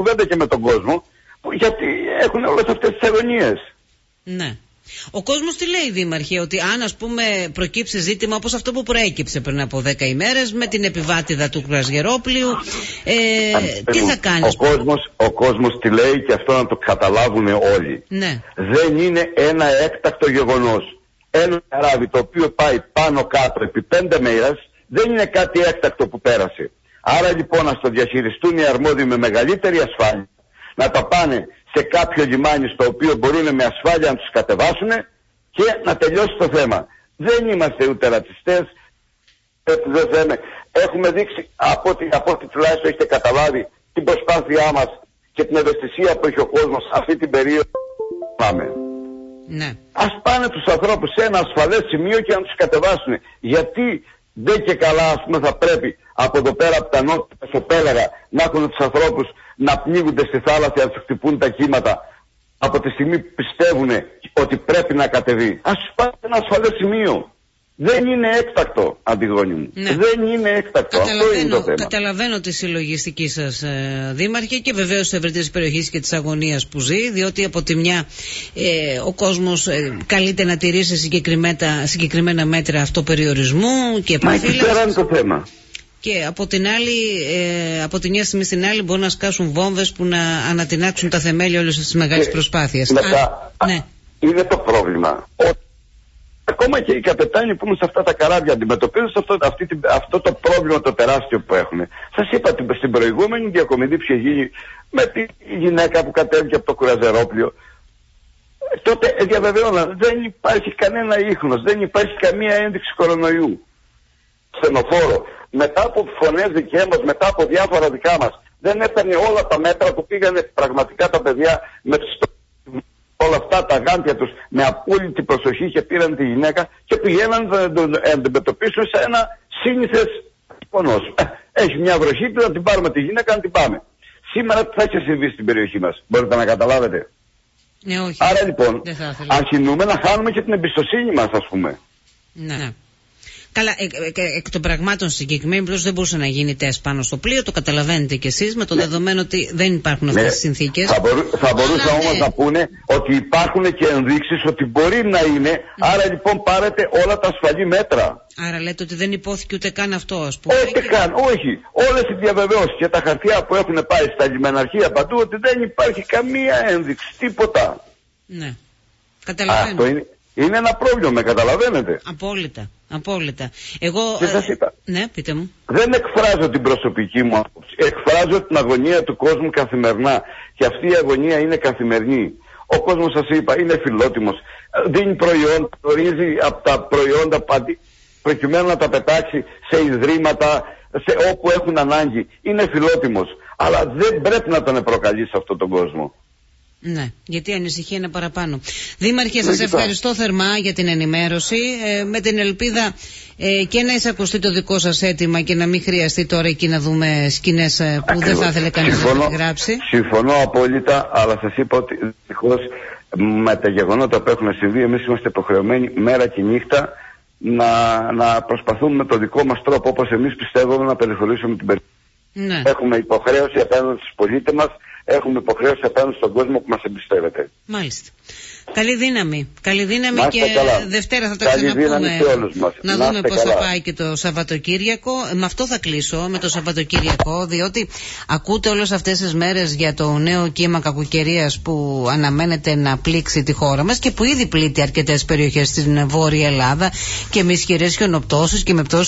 κουβέντα και με τον κόσμο, γιατί έχουν όλες αυτές τις αγωνίες. Ναι. Ο κόσμος τι λέει, Δήμαρχε, ότι αν ας πούμε προκύψει ζήτημα όπως αυτό που προέκυψε πριν από 10 ημέρες με την επιβάτηδα του Κρασγερόπλιου, τι θα κάνεις? Ο κόσμος τι λέει, και αυτό να το καταλάβουν όλοι. Ναι. Δεν είναι ένα έκτακτο γεγονός. Ένα καράβι το οποίο πάει πάνω κάτω επί 5 μέρες δεν είναι κάτι έκτακτο που πέρασε. Άρα λοιπόν να το διαχειριστούν οι αρμόδιοι με μεγαλύτερη ασφάλεια, να τα πάνε σε κάποιο λιμάνι στο οποίο μπορούν με ασφάλεια να τους κατεβάσουν και να τελειώσει το θέμα. Δεν είμαστε ούτε ρατσιστές, δεν θέμε. Έχουμε δείξει, από ό,τι τουλάχιστον έχετε καταλάβει, την προσπάθειά μας και την ευαισθησία που έχει ο κόσμος αυτή την περίοδο. Πάμε. Ναι. Ας πάνε τους ανθρώπους σε ένα ασφαλές σημείο και να τους κατεβάσουν. Γιατί δεν και καλά, ας πούμε, θα πρέπει από εδώ πέρα από τα νότια μεσοπέλαγα να έχουν τους ανθρώπους να πνίγονται στη θάλασσα, να τους χτυπούν τα κύματα από τη στιγμή που πιστεύουν ότι πρέπει να κατεβεί. Ας πάνε σε ένα ασφαλές σημείο. Δεν είναι έκτακτο, Αντιγόνη μου. Ναι. Δεν είναι έκτακτο. Αυτό είναι το θέμα. Καταλαβαίνω τη συλλογιστική σας, Δήμαρχε, και βεβαίως της ευρύτερης περιοχής και της αγωνίας που ζει, διότι από τη μια ο κόσμος καλείται να τηρήσει συγκεκριμένα μέτρα αυτοπεριορισμού και επαφύλαξης. Μα εκεί το θέμα. Και από την άλλη, από τη μια στιγμή στην άλλη μπορούν να σκάσουν βόμβες που να ανατινάξουν τα θεμέλια όλες τις μεγάλες προσπάθειες. Ναι. Είναι το πρόβλημα. Ακόμα και οι καπετάνοι που είναι σε αυτά τα καράβια αντιμετωπίζουν αυτό το πρόβλημα το τεράστιο που έχουν. Σας είπα στην προηγούμενη διακομιδή που είχε γίνει με τη γυναίκα που κατέβηκε από το Κρασγερόπλιο. Τότε διαβεβαιώνα, δεν υπάρχει κανένα ίχνος, δεν υπάρχει καμία ένδειξη κορονοϊού. Στενοφόρο. Μετά από φωνές δικές μας, μετά από διάφορα δικά μας, δεν έπαιρνε όλα τα μέτρα που πήγανε πραγματικά τα παιδιά με τους όλα αυτά τα γάντια τους με απόλυτη προσοχή και πήραν τη γυναίκα και πηγαίναν να τον αντιμετωπίσουν σε ένα σύνηθες πονός. Έχει μια βροχή, να την πάρουμε τη γυναίκα, να την πάμε. Σήμερα τι θα έχει συμβεί στην περιοχή μας, μπορείτε να καταλάβετε? Ναι, όχι. Άρα λοιπόν, αρχινούμε να χάνουμε και την εμπιστοσύνη μας, ας πούμε. Ναι. Καλά, εκ των πραγμάτων συγκεκριμένων πλώς δεν μπορούσε να γίνει τεστ πάνω στο πλοίο, το καταλαβαίνετε κι εσείς, με το δεδομένο ότι δεν υπάρχουν αυτές τις συνθήκες. Θα μπορούσαν όμως να πούνε ότι υπάρχουν και ενδείξεις ότι μπορεί να είναι, άρα λοιπόν πάρετε όλα τα ασφαλή μέτρα. Άρα λέτε ότι δεν υπόθηκε ούτε καν αυτό, ας πούμε. Ούτε καν, όχι. Όλες οι διαβεβαιώσεις και τα χαρτιά που έχουν πάει στα λιμεναρχεία παντού, ότι δεν υπάρχει καμία ένδειξη, τίποτα. Ναι, καταλαβαίνω. Αυτό είναι ένα πρόβλημα, με καταλαβαίνετε? Απόλυτα. Εγώ. Και σας είπα. Ναι, πείτε μου. Δεν εκφράζω την προσωπική μου άποψη. Εκφράζω την αγωνία του κόσμου καθημερινά. Και αυτή η αγωνία είναι καθημερινή. Ο κόσμος, σας είπα, είναι φιλότιμος. Δίνει προϊόντα, ορίζει από τα προϊόντα προκειμένου να τα πετάξει σε ιδρύματα, όπου έχουν ανάγκη. Είναι φιλότιμος. Αλλά δεν πρέπει να τον προκαλεί σε αυτόν τον κόσμο. Ναι, γιατί η ανησυχία είναι παραπάνω. Δήμαρχε, σας ευχαριστώ θερμά για την ενημέρωση, με την ελπίδα και να εισακουστεί το δικό σας αίτημα και να μην χρειαστεί τώρα εκεί να δούμε σκηνές που δεν θα ήθελε κανείς να περιγράψει. Συμφωνώ απόλυτα, αλλά σας είπα ότι δυστυχώς με τα γεγονότα που έχουν συμβεί εμείς είμαστε υποχρεωμένοι μέρα και νύχτα να προσπαθούμε με το δικό μας τρόπο, όπως εμείς πιστεύουμε, να περιχωρήσουμε την περιοχή. Ναι. Έχουμε υποχρέωση απέναντι στους πολίτες μας, έχουμε υποχρέωση απέναντι στον κόσμο που μας εμπιστεύεται. Μάλιστα. Καλή δύναμη και καλά. Δευτέρα θα τα ξαναπούμε να δούμε πώς θα πάει και το Σαββατοκύριακο. Με αυτό θα κλείσω, με το Σαββατοκύριακο, διότι ακούτε όλες αυτές τις μέρες για το νέο κύμα κακοκαιρίας που αναμένεται να πλήξει τη χώρα μας και που ήδη πλήττει αρκετές περιοχές στην Βόρεια Ελλάδα και με ισχυρές χιονοπτώσεις και με πτώσεις